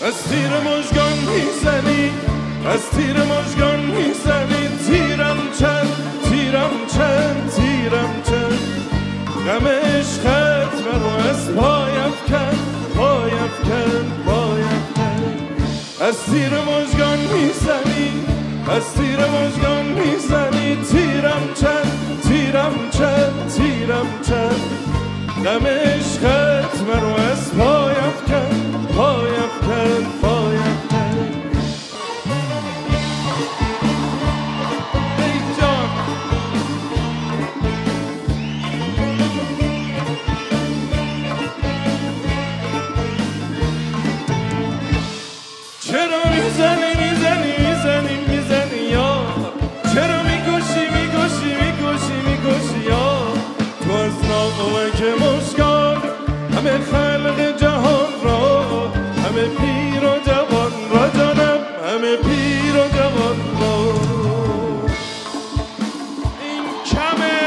از تیر مژگان میزنی، از تیر مژگان میزنی. تیرم چند، تیرم چند، تیرم چند. غم عشقت منو از پایم کن، پایم کن، پایم کن. از تیر مژگان میزنی، از تیر مژگان میزنی. تیرم چند، تیرم چند، تیرم چند. غم عشقت منو از پایم کن، پایم کن، پایم کن. ای جان چرا میزنی میزنی میزنی میزنی یار؟ چرا میکشی میکشی میکشی میکشی یار؟ تو از ناقمک مژگان همه خلق جهان را، همه پیر و جوان را جانم، همه پیر و جوان را. این کمه.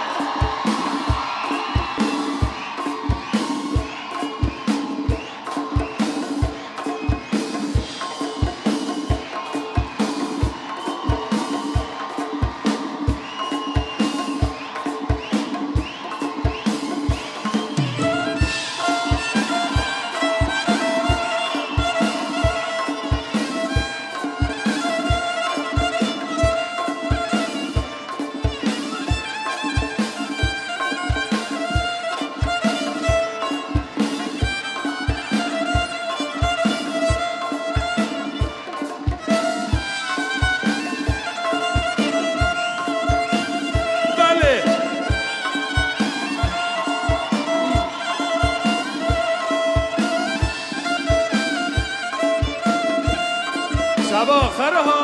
شب آخره ها.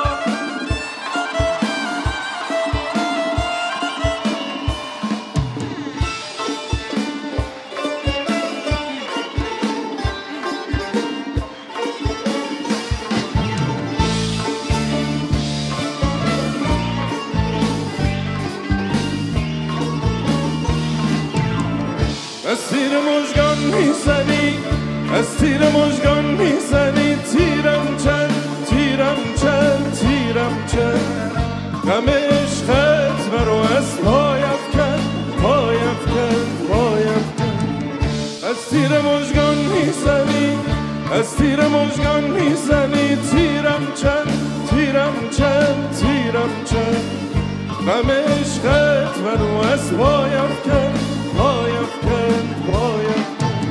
از تیر مژگان میزنی، از تیر مژگان میزنی. تیرم چند، تیرم چند، تیرم چند. غم عشقت مرو از پایم کن، پایم کن، پایم کن. از تیر مژگان میزنی، از تیر مژگان میزنی. تیرم چند، تیرم چند، تیرم چند. غم عشقت منو از پایم کن، پایم کن، پایم کن.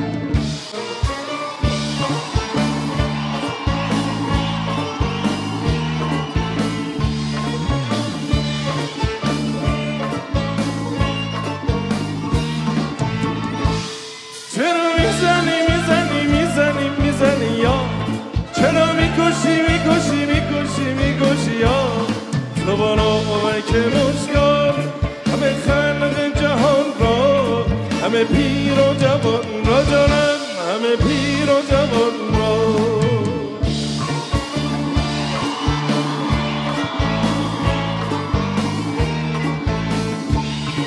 چرا میزنی میزنی میزنی میزنی یا؟ چرا میکشی میکشی میکشی میکشی یا؟ تو با ناقمک مژگان همه خلق جهان را، همه پیر و جوان را جانم، همه پیر و جوان را.